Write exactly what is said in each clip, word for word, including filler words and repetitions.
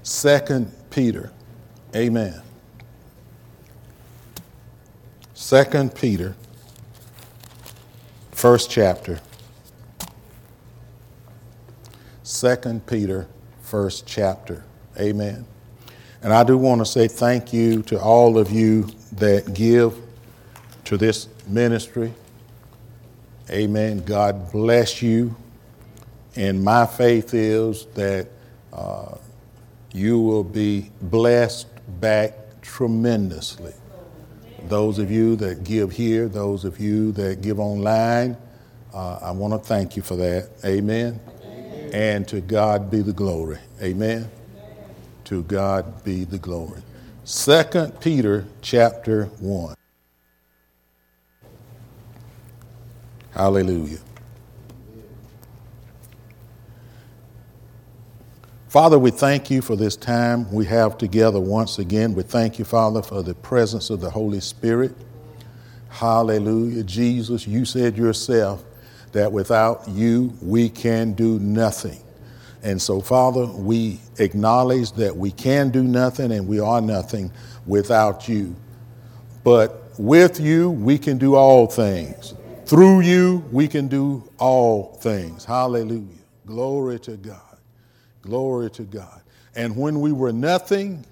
Second Peter. Amen. Second Peter, first chapter. Second Peter, first chapter. Amen. And I do want to say thank you to all of you that give to this ministry. Amen. God bless you. And my faith is that uh, you will be blessed back tremendously. Those of you that give here, those of you that give online, uh, I want to thank you for that. Amen. Amen. And to God be the glory. Amen. Amen. To God be the glory. Second Peter chapter one. Hallelujah. Father, we thank you for this time we have together once again. We thank you, Father, for the presence of the Holy Spirit. Hallelujah. Jesus, you said yourself that without you, we can do nothing. And so, Father, we acknowledge that we can do nothing and we are nothing without you. But with you, we can do all things. Through you, we can do all things. Hallelujah. Glory to God. Glory to God. And when we were nothing,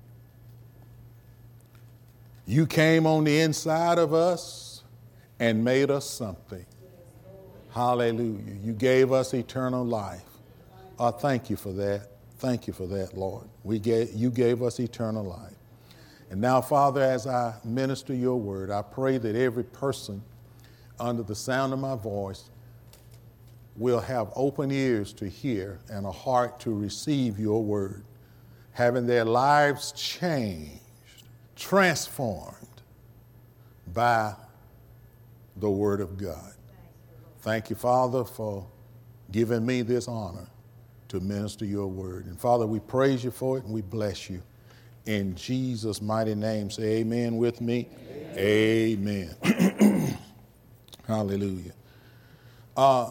you came on the inside of us and made us something. Hallelujah. You gave us eternal life. Uh, thank you for that. Thank you for that, Lord. We gave, you gave us eternal life. And now, Father, as I minister your word, I pray that every person under the sound of my voice will have open ears to hear and a heart to receive your word, having their lives changed, transformed by the word of God. Thank you, Father, for giving me this honor to minister your word. And Father, we praise you for it and we bless you. In Jesus' mighty name, say amen with me. Amen. Amen. Hallelujah. Uh,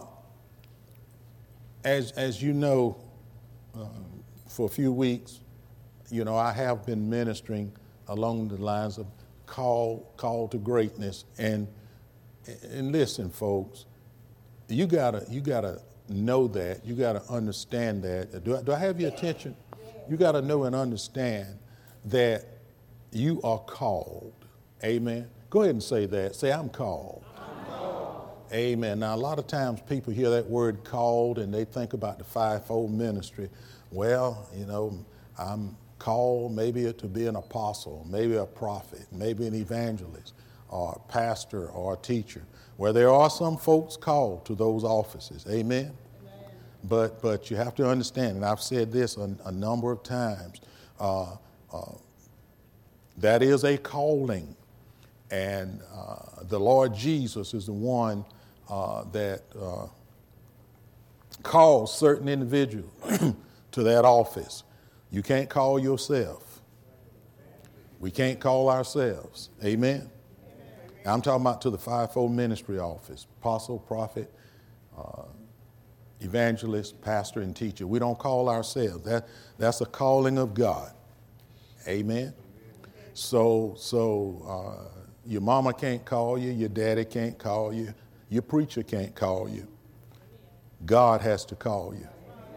as, as you know, uh, for a few weeks, you know, I have been ministering along the lines of call, call to greatness. And, and listen, folks, you gotta, you gotta know that. You gotta understand that. Do I, do I have your attention? You gotta know and understand that you are called. Amen. Go ahead and say that. Say, I'm called. I'm called. Amen. Now, a lot of times people hear that word called and they think about the fivefold ministry. Well, you know, I'm called maybe to be an apostle, maybe a prophet, maybe an evangelist, or a pastor or a teacher. Well, there are some folks called to those offices. Amen. Amen. But but you have to understand, and I've said this a, a number of times, uh, uh, that is a calling. And uh, the Lord Jesus is the one uh, that uh, calls certain individuals to that office. You can't call yourself. We can't call ourselves. Amen. I'm talking about to the fivefold ministry office, apostle, prophet, uh, evangelist, pastor, and teacher. We don't call ourselves. That, that's a calling of God. Amen. So, so uh, your mama can't call you, your daddy can't call you, your preacher can't call you. God has to call you.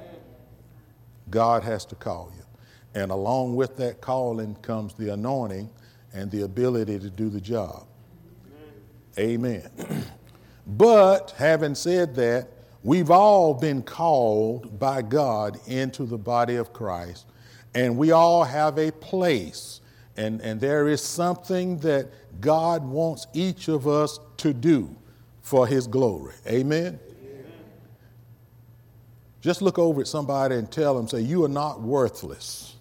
God has to call you. And along with that calling comes the anointing and the ability to do the job. Amen. But having said that, we've all been called by God into the body of Christ, and we all have a place, and, and there is something that God wants each of us to do for his glory. Amen. Amen. Just look over at somebody and tell them, say, you are not worthless.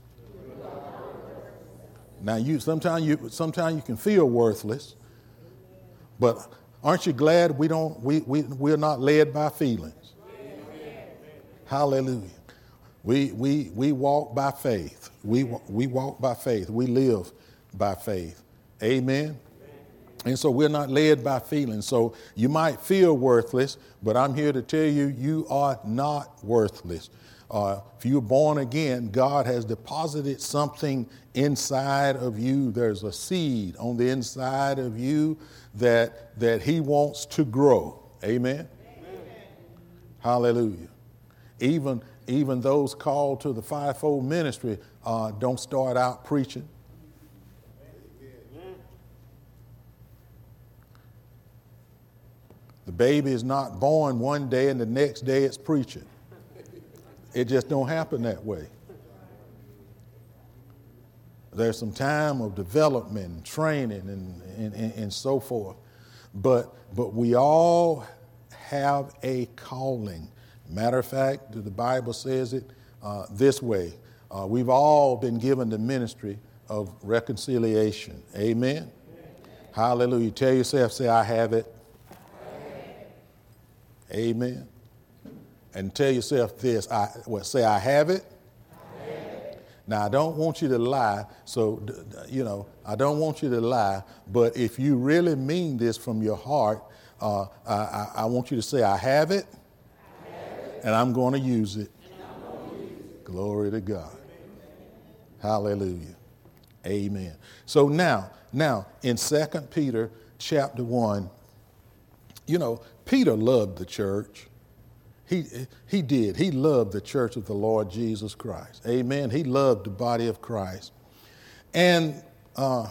Now, you sometimes you sometimes you can feel worthless. But aren't you glad we don't we, we we're not led by feelings? Amen. Hallelujah. We we we walk by faith. We we walk by faith. We live by faith. Amen. And so we're not led by feelings. So you might feel worthless, but I'm here to tell you, you are not worthless. Uh, if you're born again, God has deposited something inside of you. There's a seed on the inside of you that, that he wants to grow. Amen? Amen. Hallelujah. Even, even those called to the fivefold ministry uh, don't start out preaching. The baby is not born one day and the next day it's preaching. It just don't happen that way. There's some time of development and training and, and, and, and so forth. But, but we all have a calling. Matter of fact, the Bible says it uh, this way. Uh, we've all been given the ministry of reconciliation. Amen? Amen. Hallelujah. Tell yourself, say, I have it. Amen. And tell yourself this, I well, say, I have it. I have it. Now, I don't want you to lie. So, you know, I don't want you to lie. But if you really mean this from your heart, uh, I, I, I want you to say, I have it. I have it. And I'm going to use it. Use it. Glory to God. Hallelujah. Amen. So now, now in Second Peter chapter one, you know, Peter loved the church. He, he did. He loved the church of the Lord Jesus Christ. Amen. He loved the body of Christ. And uh,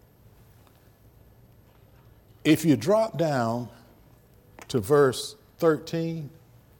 if you drop down to verse thirteen,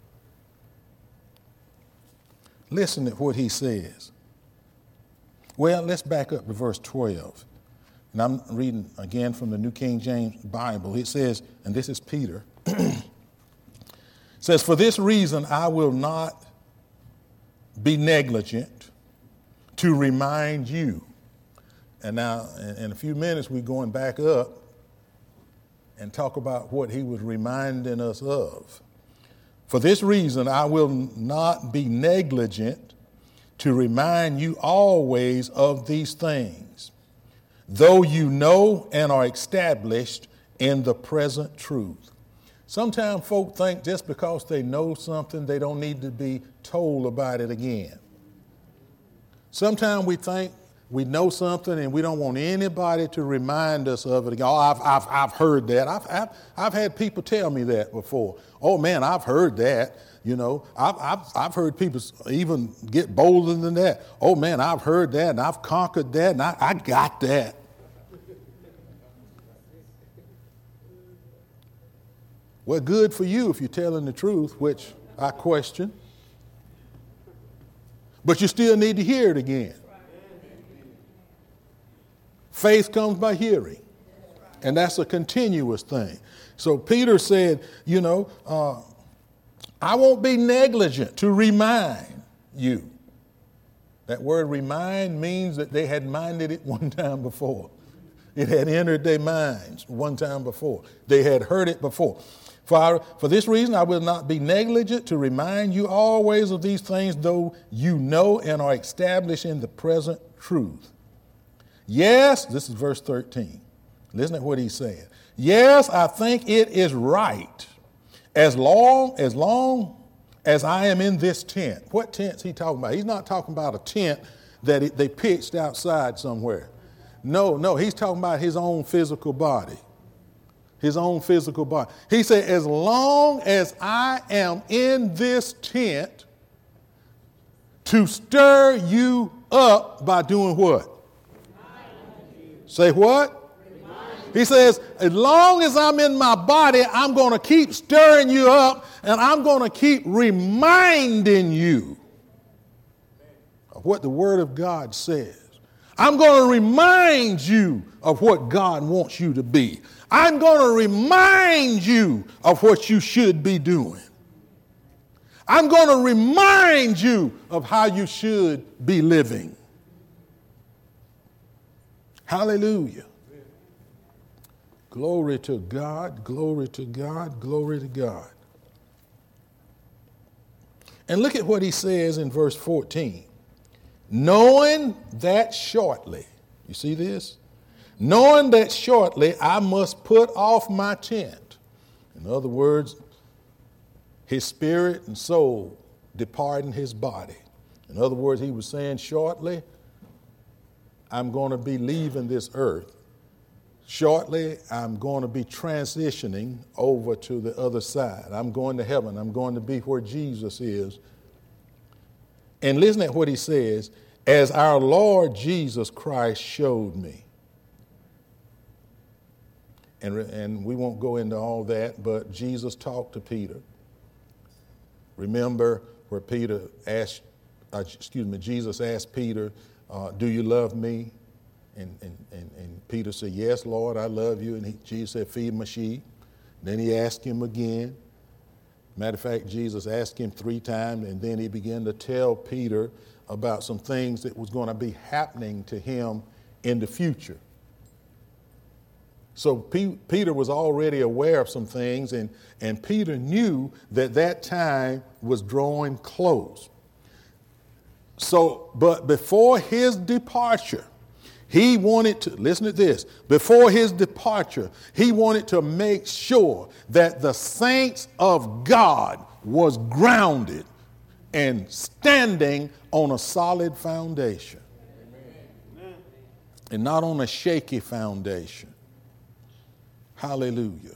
listen to what he says. Well, let's back up to verse twelve. And I'm reading again from the New King James Bible. It says, and this is Peter, says, for this reason I will not be negligent to remind you. And now in, in a few minutes we're going back up and talk about what he was reminding us of. For this reason I will not be negligent to remind you always of these things, though you know and are established in the present truth. Sometimes folk think just because they know something, they don't need to be told about it again. Sometimes we think we know something and we don't want anybody to remind us of it again. Oh, I've, I've, I've heard that. I've, I've, I've had people tell me that before. Oh, man, I've heard that. You know, I've, I've, I've heard people even get bolder than that. Oh, man, I've heard that and I've conquered that and I, I got that. Well, good for you if you're telling the truth, which I question. But you still need to hear it again. Faith comes by hearing, and that's a continuous thing. So Peter said, you know, uh, I won't be negligent to remind you. That word remind means that they had minded it one time before. It had entered their minds one time before. They had heard it before. For, our, for this reason, I will not be negligent to remind you always of these things, though you know and are established in the present truth. Yes, this is verse thirteen. Listen to what he's saying. Yes, I think it is right, as long, as long as I am in this tent. What tent's he talking about? He's not talking about a tent that it, they pitched outside somewhere. No, no, he's talking about his own physical body. His own physical body. He said, as long as I am in this tent, to stir you up by doing what? Say what? He says, as long as I'm in my body, I'm going to keep stirring you up and I'm going to keep reminding you of what the Word of God says. I'm going to remind you of what God wants you to be. I'm going to remind you of what you should be doing. I'm going to remind you of how you should be living. Hallelujah. Glory to God, glory to God, glory to God. And look at what he says in verse fourteen. Knowing that shortly, you see this? Knowing that shortly I must put off my tent. In other words, his spirit and soul departing his body. In other words, he was saying shortly, I'm going to be leaving this earth. Shortly, I'm going to be transitioning over to the other side. I'm going to heaven. I'm going to be where Jesus is. And listen at what he says, as our Lord Jesus Christ showed me. And, and we won't go into all that, but Jesus talked to Peter. Remember where Peter asked, uh, excuse me, Jesus asked Peter, uh, do you love me? And, and, and, and Peter said, yes, Lord, I love you. And he, Jesus said, feed my sheep. Then he asked him again. Matter of fact, Jesus asked him three times, and then he began to tell Peter about some things that was going to be happening to him in the future. So P- Peter was already aware of some things, and, and Peter knew that that time was drawing close. So, but before his departure, he wanted to, listen to this, before his departure, he wanted to make sure that the saints of God was grounded and standing on a solid foundation. Amen. And not on a shaky foundation. Hallelujah.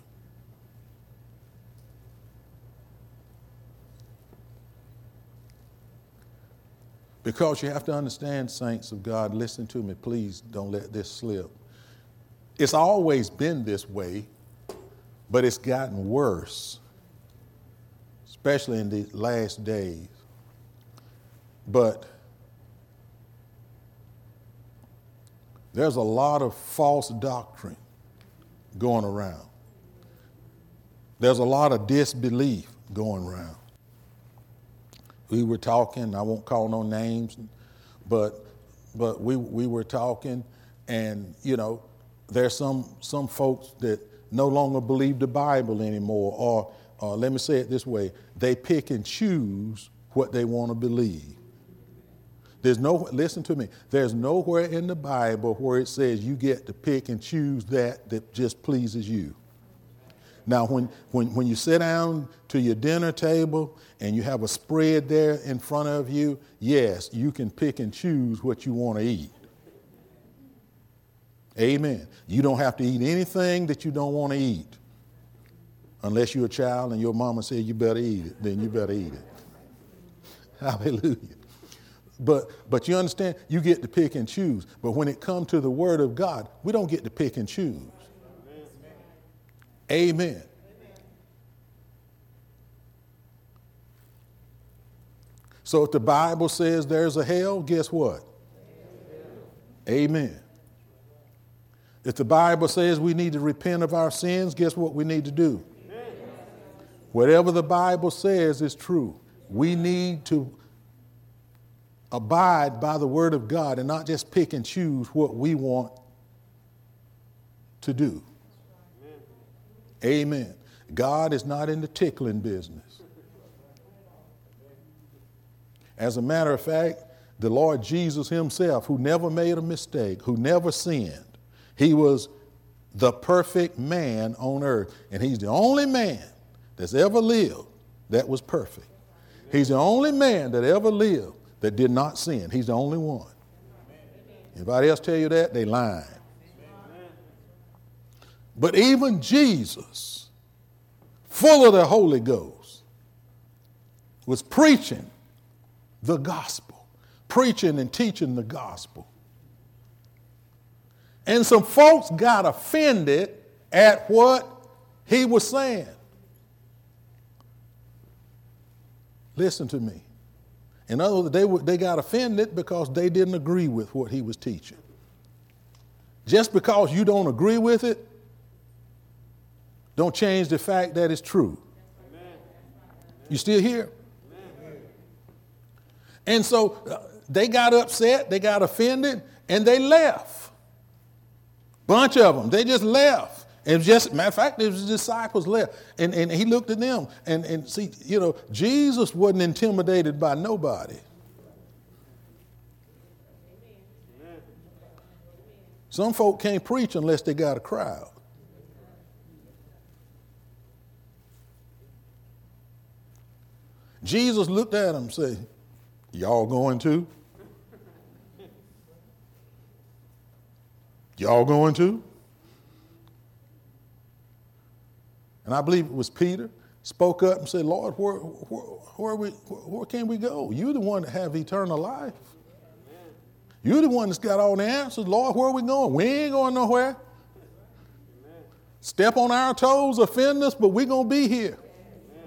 Because you have to understand, saints of God, listen to me, please don't let this slip. It's always been this way, but it's gotten worse, especially in the last days. But there's a lot of false doctrine going around. There's a lot of disbelief going around. We were talking, I won't call no names, but but we we were talking, and you know, there's some some folks that no longer believe the Bible anymore, or uh, let me say it this way, they pick and choose what they want to believe. There's no, listen to me, there's nowhere in the Bible where it says you get to pick and choose that that just pleases you. Now, when, when, when you sit down to your dinner table and you have a spread there in front of you, yes, you can pick and choose what you want to eat. Amen. You don't have to eat anything that you don't want to eat. Unless you're a child and your mama said you better eat it, then you better eat it. Hallelujah. But, but you understand, you get to pick and choose. But when it comes to the Word of God, we don't get to pick and choose. Amen. Amen. So if the Bible says there's a hell, guess what? Amen. Amen. If the Bible says we need to repent of our sins, guess what we need to do? Amen. Whatever the Bible says is true. We need to abide by the Word of God and not just pick and choose what we want to do. Amen. God is not in the tickling business. As a matter of fact, the Lord Jesus himself, who never made a mistake, who never sinned, he was the perfect man on earth. And he's the only man that's ever lived that was perfect. He's the only man that ever lived that did not sin. He's the only one. Anybody else tell you that? They lying. But even Jesus, full of the Holy Ghost, was preaching the gospel, preaching and teaching the gospel. And some folks got offended at what he was saying. Listen to me. In other words, they, they got offended because they didn't agree with what he was teaching. Just because you don't agree with it, don't change the fact that it's true. Amen. You still here? Amen. And so uh, they got upset, they got offended, and they left. Bunch of them, they just left. And just, matter of fact, his disciples left. And, and he looked at them, and, and see, you know, Jesus wasn't intimidated by nobody. Amen. Some folk can't preach unless they got a crowd. Jesus looked at them and said, y'all going too? Y'all going too? And I believe it was Peter spoke up and said, Lord, where, where, where, we, where can we go? You're the one that have eternal life. Amen. You're the one that's got all the answers. Lord, where are we going? We ain't going nowhere. Amen. Step on our toes, offend us, but we're going to be here. Amen.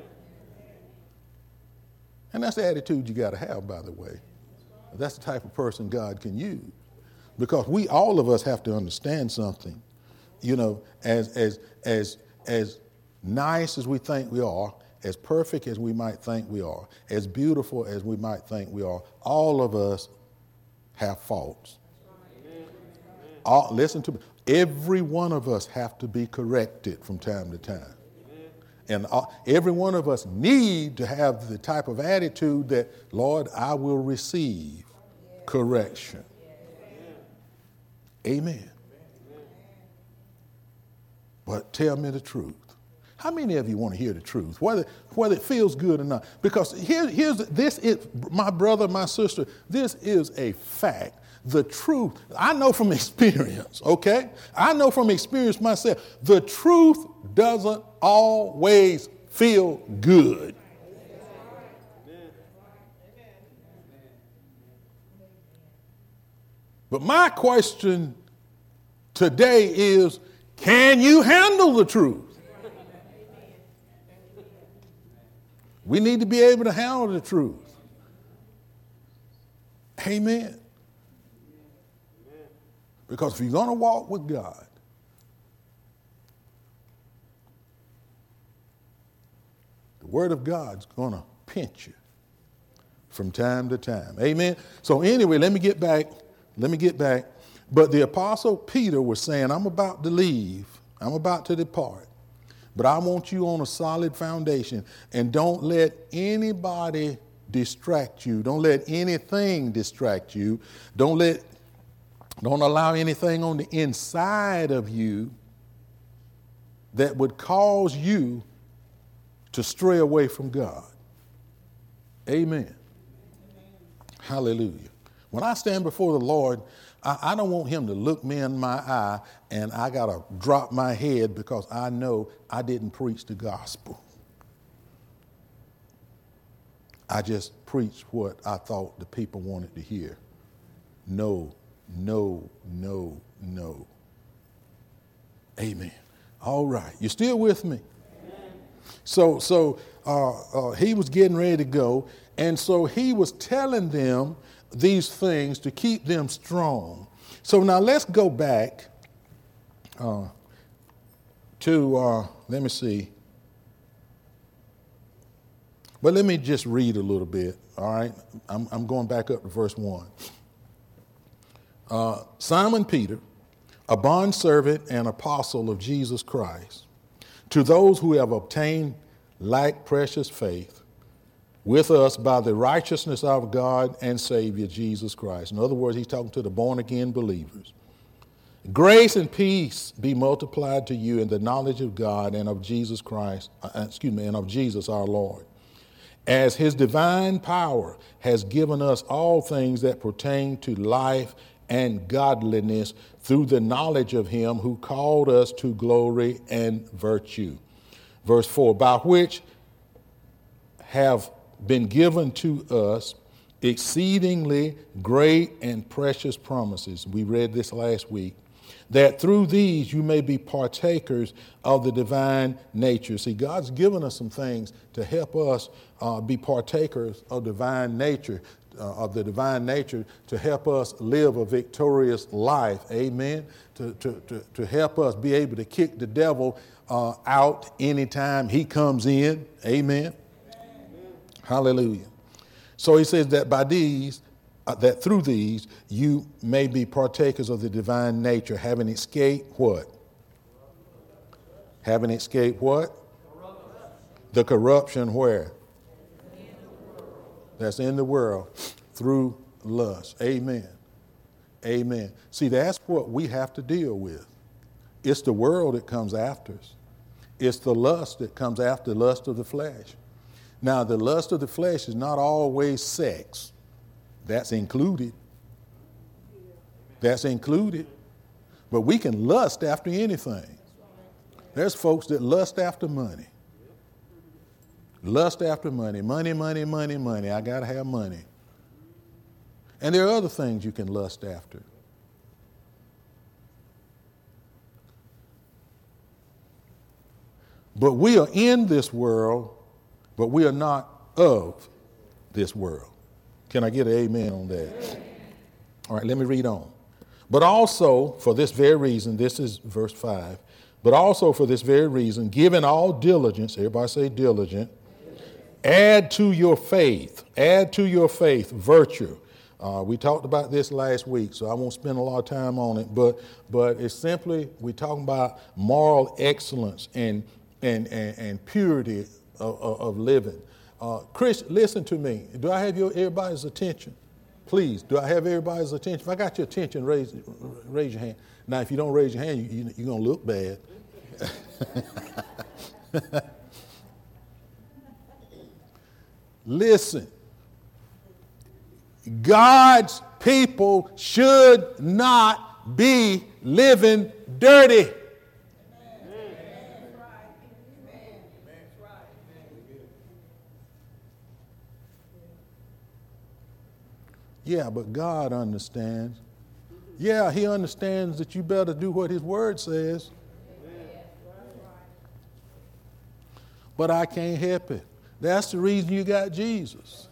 And that's the attitude you got to have, by the way. That's the type of person God can use. Because we, all of us have to understand something. You know, as, as, as, as, nice as we think we are, as perfect as we might think we are, as beautiful as we might think we are, all of us have faults. All, listen to me. Every one of us have to be corrected from time to time. And all, every one of us need to have the type of attitude that, Lord, I will receive correction. Amen. But tell me the truth. How many of you want to hear the truth, whether whether it feels good or not? Because here, here's this is my brother, my sister. This is a fact. The truth, I know from experience. Okay, I know from experience myself. The truth doesn't always feel good. But my question today is, can you handle the truth? We need to be able to handle the truth. Amen. Because if you're going to walk with God, the Word of God's going to pinch you from time to time. Amen. So anyway, let me get back. Let me get back. But the Apostle Peter was saying, I'm about to leave. I'm about to depart. But I want you on a solid foundation, and don't let anybody distract you. Don't let anything distract you. Don't let, don't allow anything on the inside of you that would cause you to stray away from God. Amen. Hallelujah. When I stand before the Lord, I, I don't want him to look me in my eye and I got to drop my head because I know I didn't preach the gospel. I just preached what I thought the people wanted to hear. No, no, no, no. Amen. All right. You still with me? Amen. So, so uh, uh, he was getting ready to go. And so he was telling them these things to keep them strong. So now let's go back uh, to, uh, let me see. But let me just read a little bit, all right? I'm, I'm going back up to verse one. Uh, Simon Peter, a bondservant and apostle of Jesus Christ, to those who have obtained like precious faith with us by the righteousness of God and Savior Jesus Christ. In other words, he's talking to the born-again believers. Grace and peace be multiplied to you in the knowledge of God and of Jesus Christ, uh, excuse me, and of Jesus our Lord, as his divine power has given us all things that pertain to life and godliness through the knowledge of him who called us to glory and virtue. Verse four, by which have been given to us exceedingly great and precious promises. We read this last week. That through these you may be partakers of the divine nature. See, God's given us some things to help us uh, be partakers of divine nature, uh, of the divine nature, to help us live a victorious life. Amen. To, to, to, to help us be able to kick the devil uh, out anytime he comes in. Amen. Amen. Hallelujah. So he says that by these, Uh, that through these you may be partakers of the divine nature, having escaped what? Having escaped what? Corruption. The corruption where? In That's in the world through lust. Amen. Amen. See, that's what we have to deal with. It's the world that comes after us. It's the lust that comes after the lust of the flesh. Now, the lust of the flesh is not always sex. That's included. That's included. But we can lust after anything. There's folks that lust after money. Lust after money. Money, money, money, money. I got to have money. And there are other things you can lust after. But we are in this world, but we are not of this world. Can I get an amen on that? All right, let me read on. But also, for this very reason, this is verse five, but also for this very reason, given all diligence, everybody say diligent, add to your faith, add to your faith virtue. Uh, we talked about this last week, so I won't spend a lot of time on it, but but it's simply, we're talking about moral excellence and and, and, and purity of, of, of living. Uh, Chris, listen to me. Do I have your everybody's attention? Please, do I have everybody's attention? If I got your attention, raise raise your hand. Now, if you don't raise your hand, you, you, you're going to look bad. Listen. God's people should not be living dirty. Yeah, but God understands. Yeah, he understands that you better do what his word says. But I can't help it. That's the reason you got Jesus.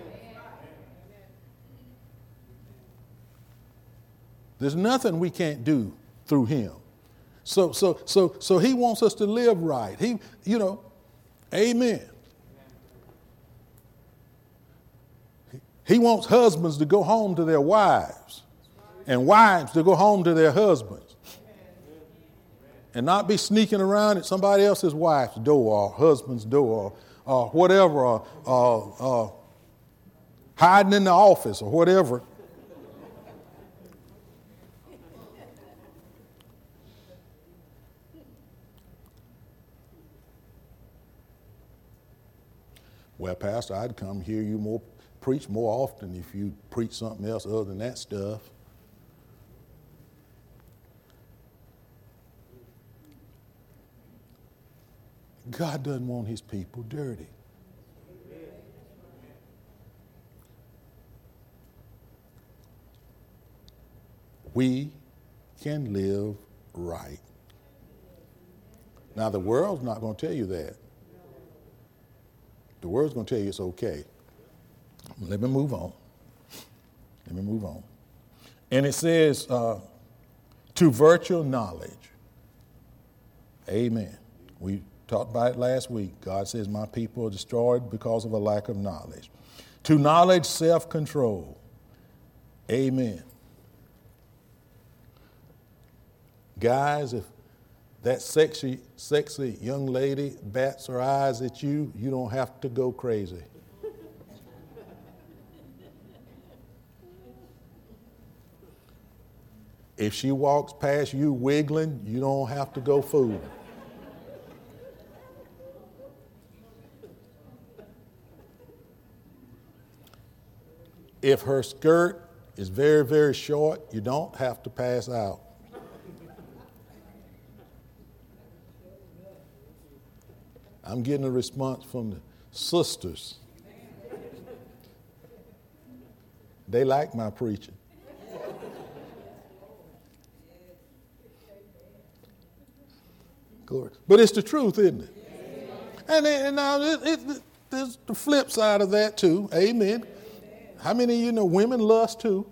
There's nothing we can't do through him. So, so, so, so he wants us to live right. He, you know, amen. He wants husbands to go home to their wives and wives to go home to their husbands and not be sneaking around at somebody else's wife's door or husband's door or, or whatever, or, or, or hiding in the office or whatever. Well, Pastor, I'd come hear you more preach more often if you preach something else other than that stuff. God doesn't want his people dirty. We can live right. Now, the world's not going to tell you that. The world's going to tell you it's okay. Let me move on. Let me move on. And it says, uh, to virtual knowledge. Amen. We talked about it last week. God says, my people are destroyed because of a lack of knowledge. To knowledge, self-control. Amen. Guys, if that sexy, sexy young lady bats her eyes at you, you don't have to go crazy. If she walks past you wiggling, you don't have to go fooling. If her skirt is very, very short, you don't have to pass out. I'm getting a response from the sisters. They like my preaching. But it's the truth, isn't it? And, and now it, it, there's the flip side of that too. Amen. How many of you know women lust too?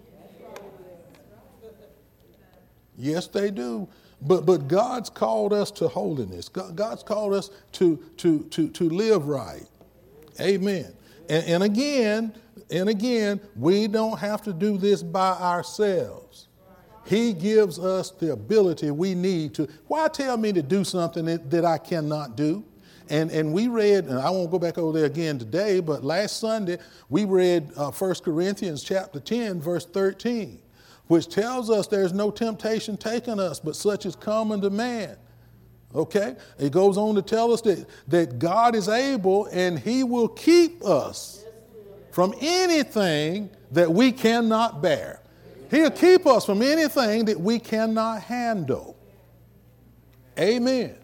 Yes, they do. But but God's called us to holiness. God, God's called us to to to to live right. Amen. And, and again, and again, we don't have to do this by ourselves. He gives us the ability we need to. Why tell me to do something that, that I cannot do? And and we read, and I won't go back over there again today, but last Sunday we read uh, First Corinthians chapter ten, verse thirteen, which tells us there's no temptation taken us, but such is common to man. Okay? It goes on to tell us that, that God is able and he will keep us from anything that we cannot bear. He'll keep us from anything that we cannot handle. Amen.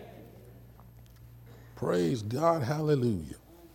Praise God. Hallelujah.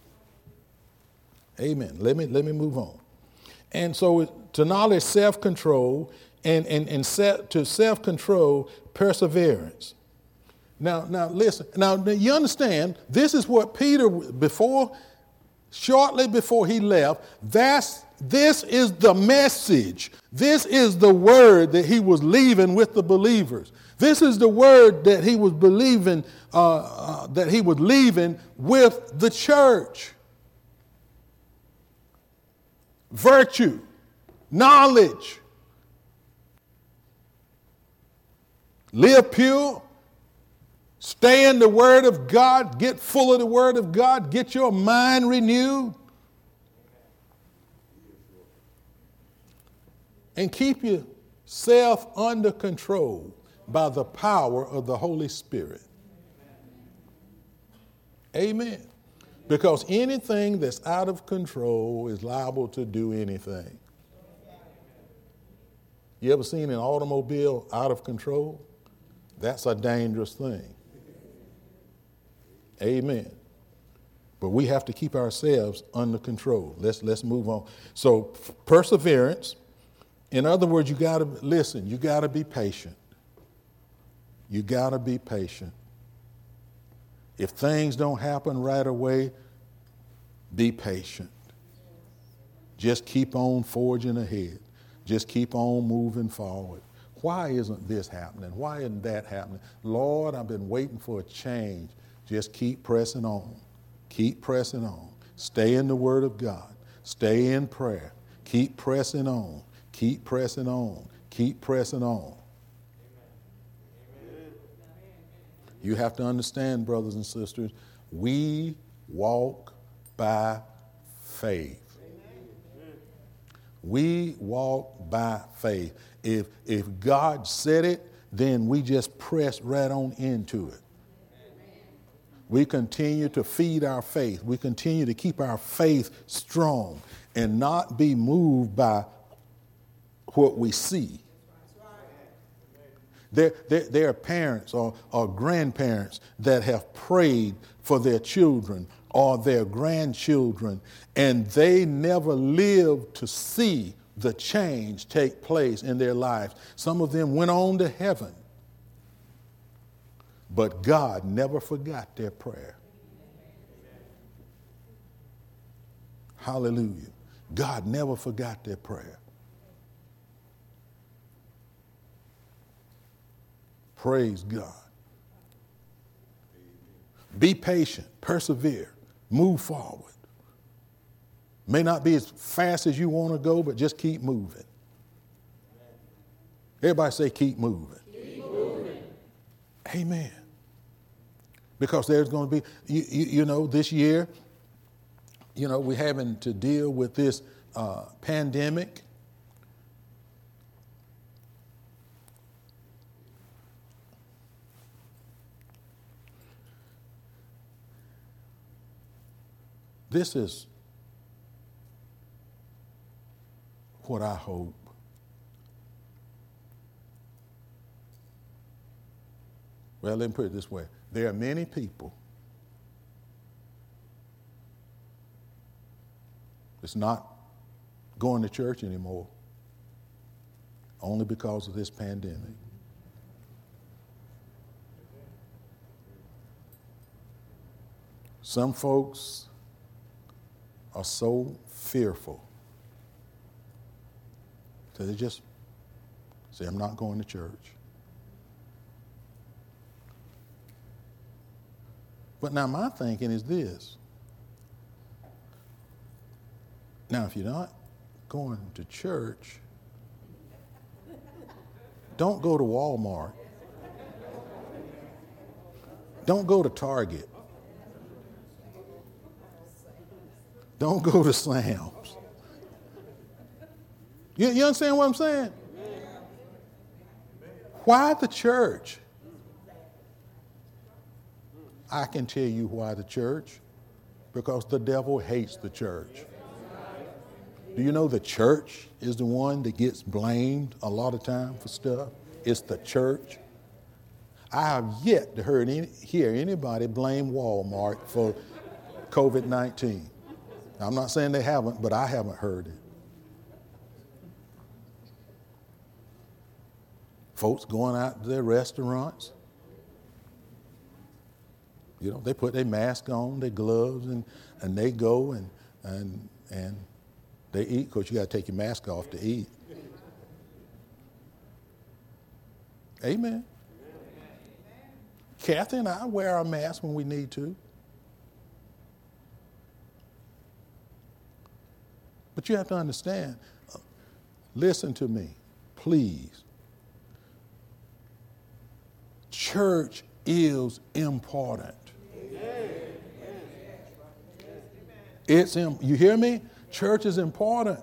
Amen. Let me, let me move on. And so to knowledge, self-control, and, and, and set, to self-control, perseverance. Now, now listen. Now, you understand, this is what Peter, before, shortly before he left, that's, this is the message. This is the word that he was leaving with the believers. This is the word that he was believing, uh, uh, that he was leaving with the church. Virtue, knowledge, live pure, stay in the Word of God, get full of the Word of God, get your mind renewed, and keep yourself under control by the power of the Holy Spirit. Amen. Because anything that's out of control is liable to do anything. You ever seen an automobile out of control? That's a dangerous thing. Amen. But we have to keep ourselves under control. Let's, let's move on. So perseverance. In other words, you got to listen. You got to be patient. You got to be patient. If things don't happen right away, be patient. Just keep on forging ahead. Just keep on moving forward. Why isn't this happening? Why isn't that happening? Lord, I've been waiting for a change. Just keep pressing on. Keep pressing on. Stay in the Word of God. Stay in prayer. Keep pressing on. Keep pressing on. Keep pressing on. You have to understand, brothers and sisters, we walk by faith. We walk by faith. If, if God said it, then we just press right on into it. We continue to feed our faith. We continue to keep our faith strong and not be moved by what we see. There, there, there are parents or, or grandparents that have prayed for their children or their grandchildren, and they never lived to see the change take place in their lives. Some of them went on to heaven, but God never forgot their prayer. Hallelujah. God never forgot their prayer. Praise God. Be patient, persevere, move forward. May not be as fast as you want to go, but just keep moving. Everybody say, keep moving. Keep moving. Amen. Because there's going to be, you, you, you know, this year, you know, we're having to deal with this uh, pandemic. This is what I hope. Well, let me put it this way. There are many people that's not going to church anymore only because of this pandemic. Some folks are so fearful that they just say, I'm not going to church. But now my thinking is this. Now, if you're not going to church, don't go to Walmart. Don't go to Target. Don't go to Sam's. You, you understand what I'm saying? Why the church? I can tell you why the church. Because the devil hates the church. Do you know the church is the one that gets blamed a lot of time for stuff? It's the church. I have yet to hear, any, hear anybody blame Walmart for covid nineteen. I'm not saying they haven't, but I haven't heard it. Folks going out to their restaurants, you know, they put their mask on, their gloves, and, and they go and, and, and they eat, because you got to take your mask off to eat. Amen. Kathy and I wear our masks when we need to. But you have to understand, uh, listen to me, please. Church is important. It's, you hear me? Church is important.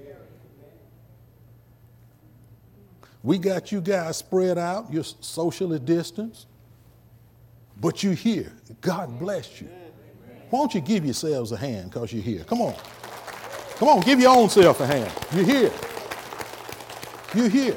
We got you guys spread out, you're socially distanced, but you're here. God bless you. Why don't you give yourselves a hand because you're here? Come on. Come on, give your own self a hand. You're here. You're here.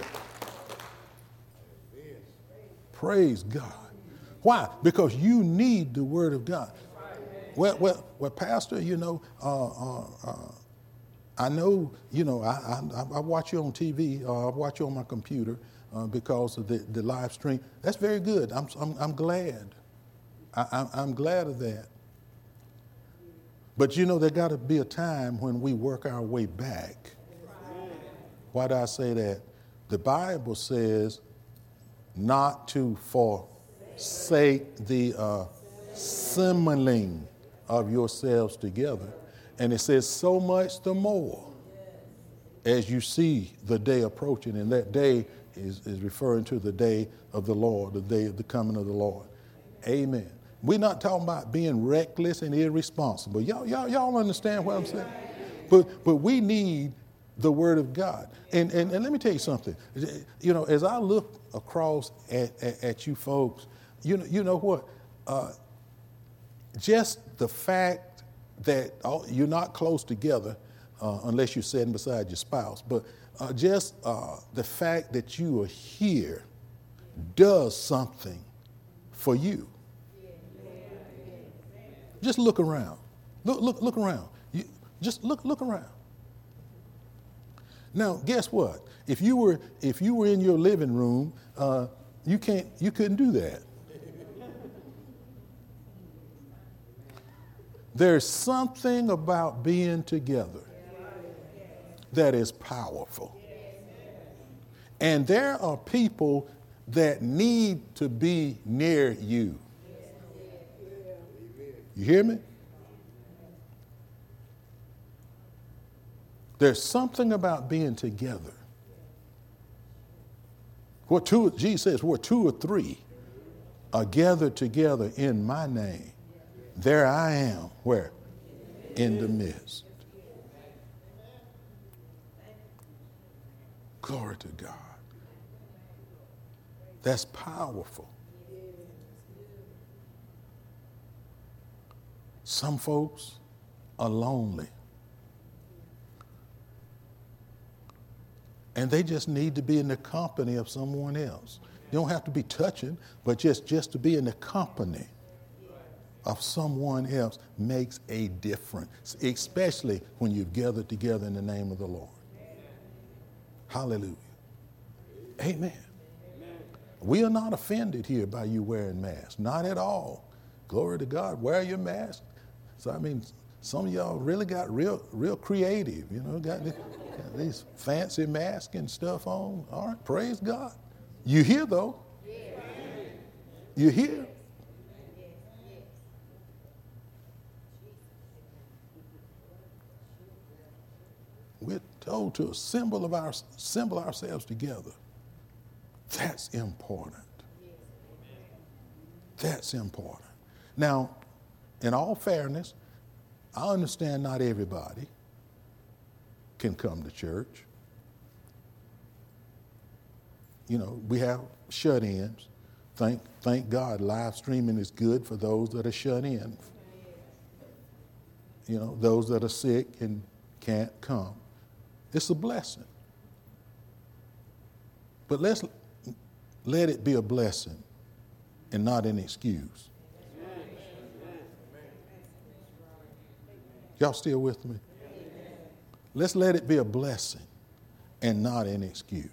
Praise God. Why? Because you need the Word of God. Well, well, well, Pastor, you know, uh, uh, uh, I know, you know, I, I, I watch you on T V, uh, I watch you on my computer uh, because of the, the live stream. That's very good. I'm, I'm, I'm glad. I, I'm, I'm glad of that. But, you know, there got to be a time when we work our way back. Why do I say that? The Bible says not to forsake the uh, assembling of yourselves together. And it says so much the more as you see the day approaching. And that day is, is referring to the day of the Lord, the day of the coming of the Lord. Amen. We're not talking about being reckless and irresponsible. Y'all, y'all, y'all understand what I'm saying? But, but we need the Word of God. And, and, and let me tell you something. You know, as I look across at, at, at you folks, you know, you know what? Uh, just the fact that you're not close together, uh, unless you're sitting beside your spouse, but uh, just uh, the fact that you are here does something for you. Just look around. Look, look, look around. You, just look, look around. Now, guess what? If you were, if you were in your living room, uh, you can't, you couldn't do that. There's something about being together that is powerful. And there are people that need to be near you. You hear me? There's something about being together. What two, Jesus says, where two or three are gathered together in my name, there I am. Where? In the midst. Glory to God. That's powerful. Some folks are lonely. And they just need to be in the company of someone else. You don't have to be touching, but just, just to be in the company of someone else makes a difference, especially when you've gathered together in the name of the Lord. Hallelujah. Amen. We are not offended here by you wearing masks. Not at all. Glory to God. Wear your mask. So, I mean, some of y'all really got real real creative, you know, got, this, got these fancy masks and stuff on. All right, praise God. You here, though. You here. We're told to assemble, of our, assemble ourselves together. That's important. That's important. Now, in all fairness, I understand not everybody can come to church. You know, we have shut-ins. Thank, thank God live streaming is good for those that are shut in. You know, those that are sick and can't come. It's a blessing. But let's let it be a blessing and not an excuse. Y'all still with me? Let's let it be a blessing and not an excuse.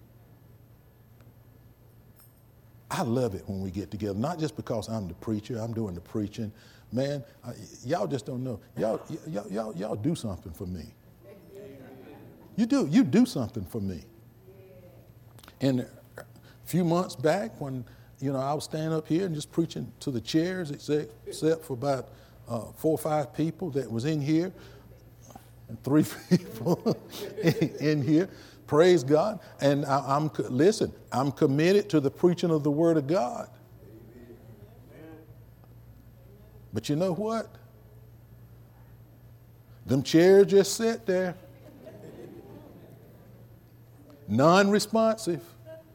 I love it when we get together, not just because I'm the preacher, I'm doing the preaching. Man, I, y'all just don't know. Y'all, y'all, y'all, y'all do something for me. You do. You do something for me. And a few months back when, you know, I was standing up here and just preaching to the chairs, except, except for about uh, four or five people that was in here, and three people in, in here. Praise God. And I, I'm, listen, I'm committed to the preaching of the Word of God. But you know what? Them chairs just sit there. Non-responsive.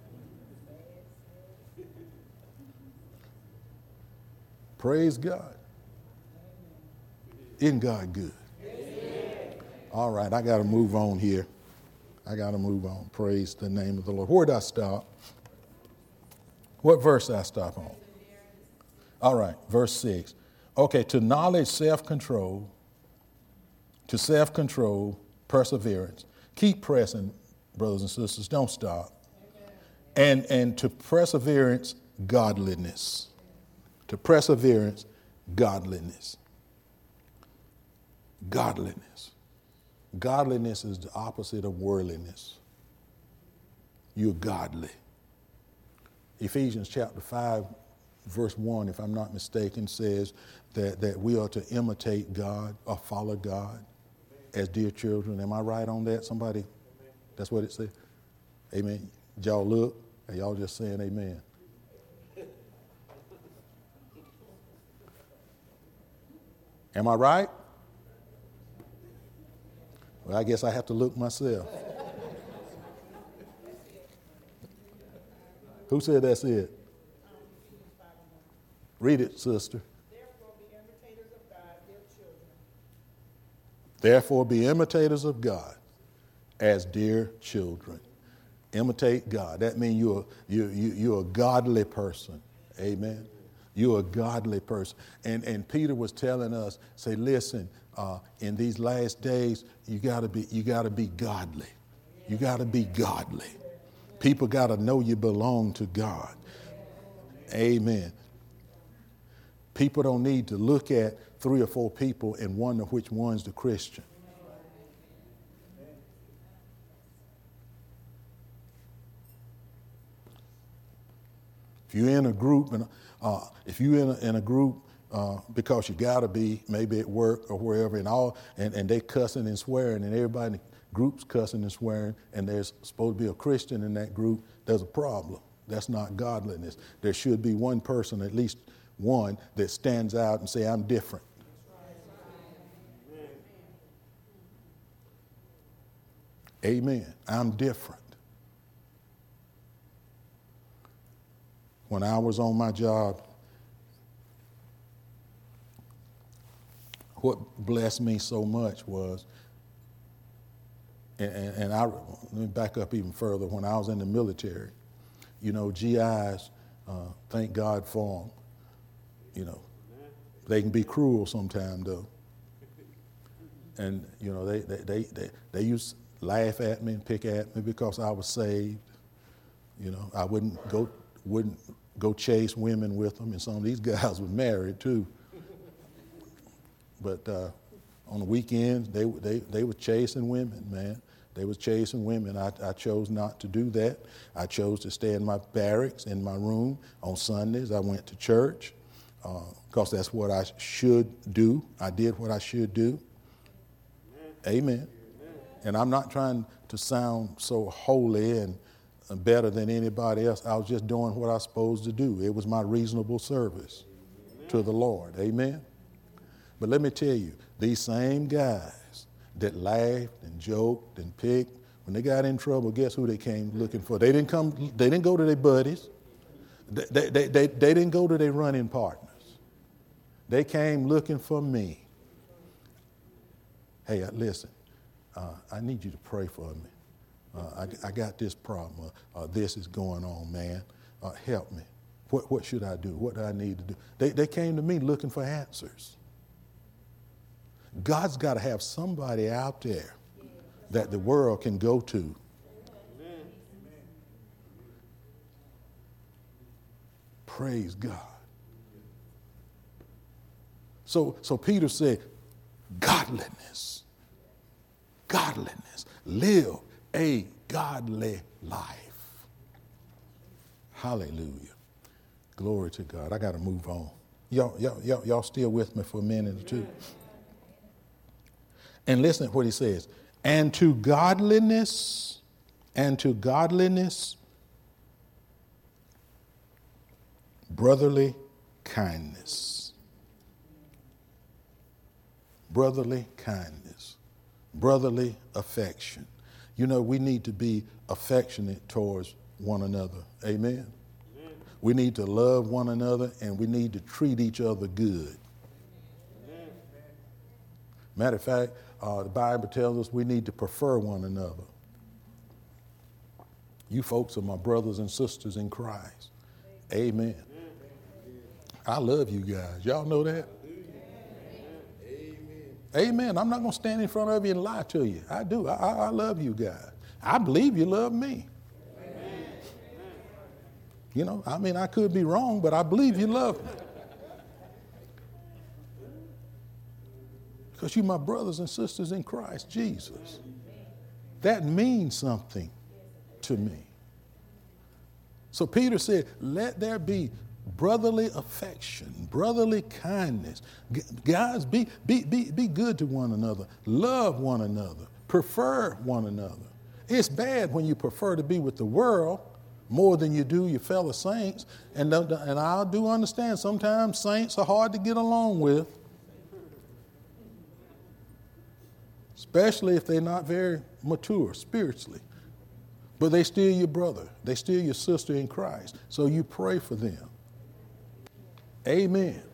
Praise God. Isn't God good? All right, I got to move on here. I got to move on. Praise the name of the Lord. Where did I stop? What verse did I stop on? All right, verse six. Okay, to knowledge, self-control, to self-control, perseverance. Keep pressing, brothers and sisters. Don't stop. And, and to perseverance, godliness. To perseverance, godliness. Godliness. Godliness is the opposite of worldliness. You're godly. Ephesians chapter five, verse one, if I'm not mistaken, says that, that we are to imitate God or follow God as dear children. Am I right on that? Somebody? That's what it says? Amen. Did y'all look? Are y'all just saying amen? Am I right? Well, I guess I have to look myself. Who said that's it? Read it, sister. Therefore be imitators of God, dear children. Therefore be imitators of God as dear children. Imitate God. That means you're, you, you, you're a godly person. Amen. You're a godly person. And, and Peter was telling us, say, listen, uh, in these last days, you gotta be, you gotta be godly. You gotta be godly. People gotta know you belong to God. Amen. People don't need to look at three or four people and wonder which one's the Christian. If you're in a group, and uh, if you're in a, in a group uh, because you got to be, maybe at work or wherever, and all, and, and they cussing and swearing, and everybody in the group's cussing and swearing, and there's supposed to be a Christian in that group, there's a problem. That's not godliness. There should be one person, at least one, that stands out and say, I'm different. Amen. I'm different. When I was on my job, what blessed me so much was, and, and, and I, let me back up even further, when I was in the military, you know, G Is, uh, thank God for them. You know, they can be cruel sometimes, though. And, you know, they, they, they, they, they used to laugh at me and pick at me because I was saved. You know, I wouldn't go, wouldn't go chase women with them. And some of these guys were married, too. But uh, on the weekends, they, they, they were chasing women, man. They was chasing women. I, I chose not to do that. I chose to stay in my barracks, in my room. On Sundays, I went to church because uh, that's what I should do. I did what I should do. Amen. Amen. And I'm not trying to sound so holy and better than anybody else. I was just doing what I was supposed to do. It was my reasonable service Amen. To the Lord. Amen. But let me tell you, these same guys that laughed and joked and picked, when they got in trouble, guess who they came looking for? They didn't come, they didn't go to their buddies. They, they, they, they didn't go to their running partners. They came looking for me. Hey, listen, uh, I need you to pray for me. Uh, I, I got this problem. Uh, uh, this is going on, man. Uh, help me. What, what should I do? What do I need to do? They, they came to me looking for answers. God's got to have somebody out there that the world can go to. Praise God. So, so Peter said, godliness, godliness, live a godly life. Hallelujah. Glory to God. I got to move on. Y'all, y'all, y'all, y'all still with me for a minute or two? And listen to what he says. And to godliness, and to godliness, brotherly kindness. Brotherly kindness. Brotherly affection. You know, we need to be affectionate towards one another. Amen. Amen. We need to love one another, and we need to treat each other good. Amen. Matter of fact, uh, the Bible tells us we need to prefer one another. You folks are my brothers and sisters in Christ. Amen. Amen. I love you guys. Y'all know that? Amen. Amen. I'm not going to stand in front of you and lie to you. I do. I, I love you guys. I believe you love me. Amen. You know, I mean, I could be wrong, but I believe you love me. Because you're my brothers and sisters in Christ Jesus. That means something to me. So Peter said, let there be brotherly affection, brotherly kindness. Guys, be, be, be, be good to one another. Love one another. Prefer one another. It's bad when you prefer to be with the world more than you do your fellow saints. And, and I do understand sometimes saints are hard to get along with, especially if they're not very mature spiritually. But they still your brother. They still your sister in Christ. So you pray for them. Amen.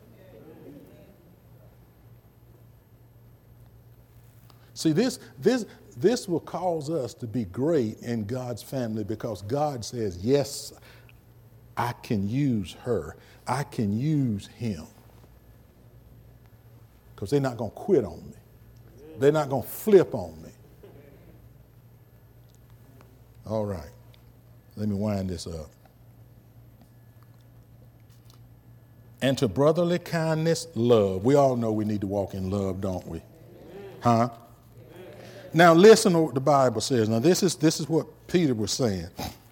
See, this, this, this will cause us to be great in God's family because God says, yes, I can use her. I can use him. Because they're not going to quit on me. They're not going to flip on me. All right. Let me wind this up. And to brotherly kindness, love. We all know we need to walk in love, don't we? Huh? Now listen to what the Bible says. Now this is this is what Peter was saying.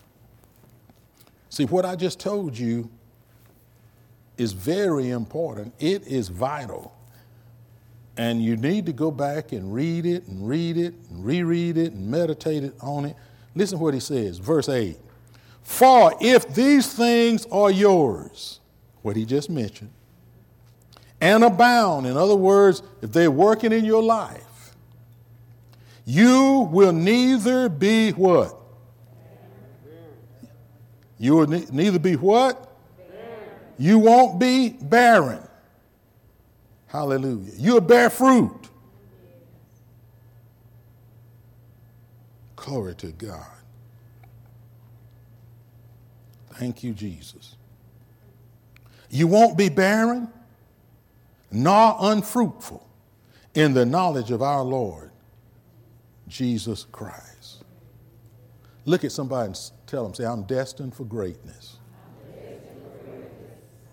See, what I just told you is very important. It is vital. And you need to go back and read it and read it and reread it and meditate it on it. Listen to what he says, verse eight. For if these things are yours, what he just mentioned, and abound, in other words, if they're working in your life, you will neither be what? You will ne- neither be what? You won't be barren. Hallelujah. You'll bear fruit. Glory to God. Thank you, Jesus. You won't be barren nor unfruitful in the knowledge of our Lord Jesus Christ. Look at somebody and tell them, say, I'm destined for greatness. Destined for greatness.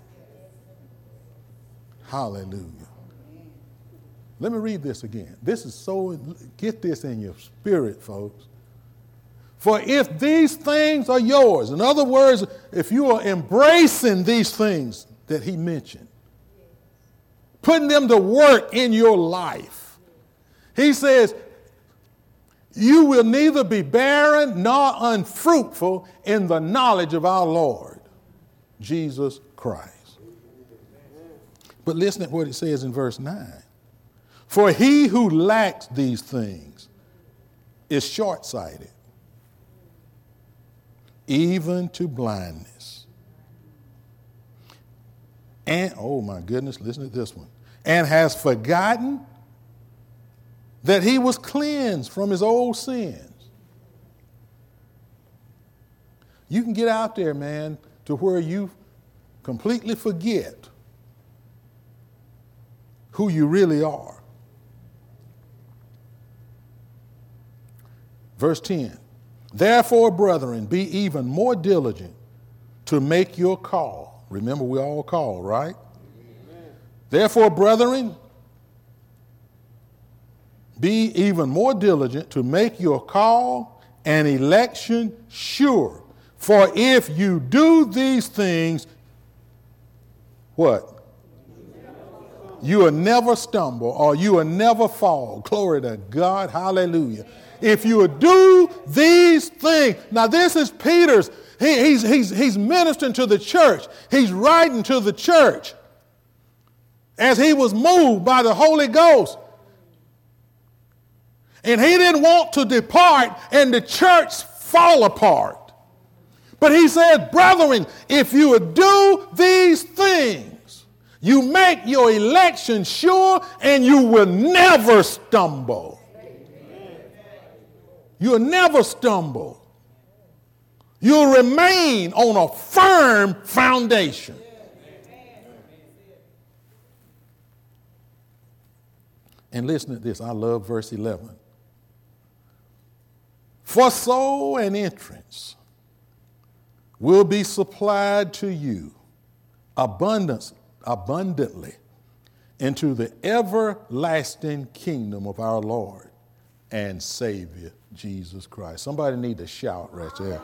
Hallelujah. Let me read this again. This is so, get this in your spirit, folks. For if these things are yours, in other words, if you are embracing these things that he mentioned, putting them to work in your life, he says, you will neither be barren nor unfruitful in the knowledge of our Lord, Jesus Christ. But listen to what it says in verse nine. For he who lacks these things is short-sighted, even to blindness. And, oh my goodness, listen to this one. And has forgotten that he was cleansed from his old sins. You can get out there, man, to where you completely forget who you really are. Verse ten. Therefore, brethren, be even more diligent to make your call. Remember, we all call, right? Amen. Therefore, brethren, be even more diligent to make your call and election sure. For if you do these things, what? You will never stumble or you will never fall. Glory to God. Hallelujah. If you would do these things. Now this is Peter's. He, he's, he's, he's ministering to the church. He's writing to the church as he was moved by the Holy Ghost. And he didn't want to depart and the church fall apart. But he said, brethren, if you would do these things, you make your election sure and you will never stumble. You'll never stumble. You'll remain on a firm foundation. And listen to this. I love verse eleven. For so an entrance will be supplied to you abundance, abundantly into the everlasting kingdom of our Lord and Savior, Jesus Christ. Somebody need to shout right there.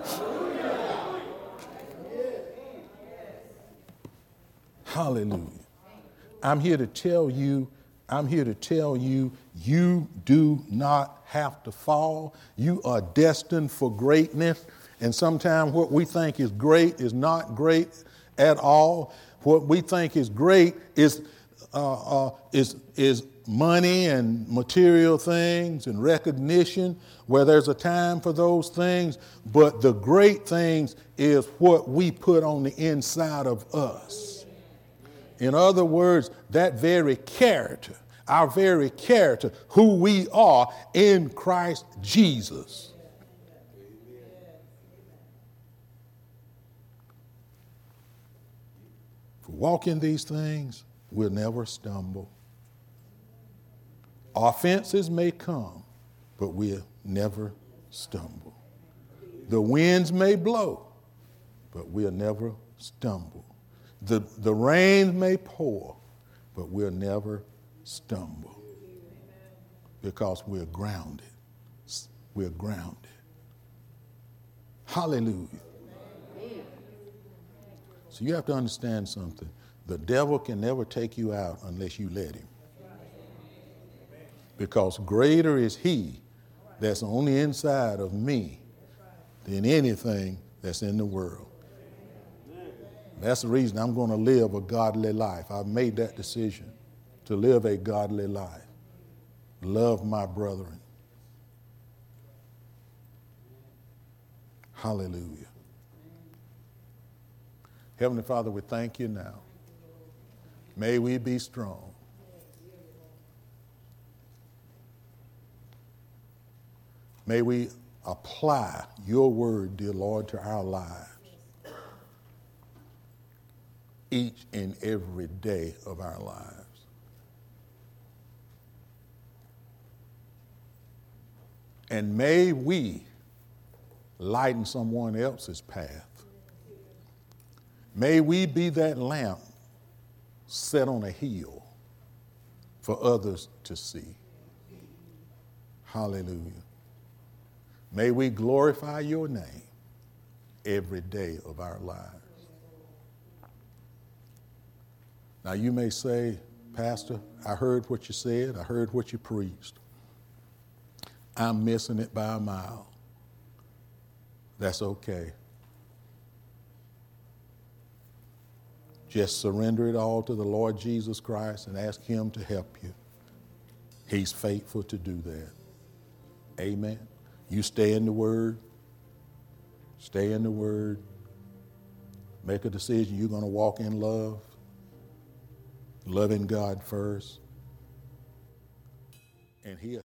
Hallelujah. I'm here to tell you, I'm here to tell you, you do not have to fall. You are destined for greatness. And sometimes what we think is great is not great at all. What we think is great is uh, uh, is is money and material things and recognition, where there's a time for those things. But the great things is what we put on the inside of us. In other words, that very character, our very character, who we are in Christ Jesus. If we walk in these things, we'll never stumble. Offenses may come, but we'll never stumble. The winds may blow, but we'll never stumble. The, the rain may pour, but we'll never stumble. Because we're grounded. We're grounded. Hallelujah. So you have to understand something. The devil can never take you out unless you let him. Because greater is he that's on the inside of me than anything that's in the world. That's the reason I'm going to live a godly life. I've made that decision to live a godly life. Love my brethren. Hallelujah. Heavenly Father, we thank you now. May we be strong. May we apply your word, dear Lord, to our lives each and every day of our lives. And may we lighten someone else's path. May we be that lamp set on a hill for others to see. Hallelujah. May we glorify your name every day of our lives. Now you may say, Pastor, I heard what you said. I heard what you preached. I'm missing it by a mile. That's okay. Just surrender it all to the Lord Jesus Christ and ask him to help you. He's faithful to do that. Amen. You stay in the Word. Stay in the Word. Make a decision you're going to walk in love. loving God first, and He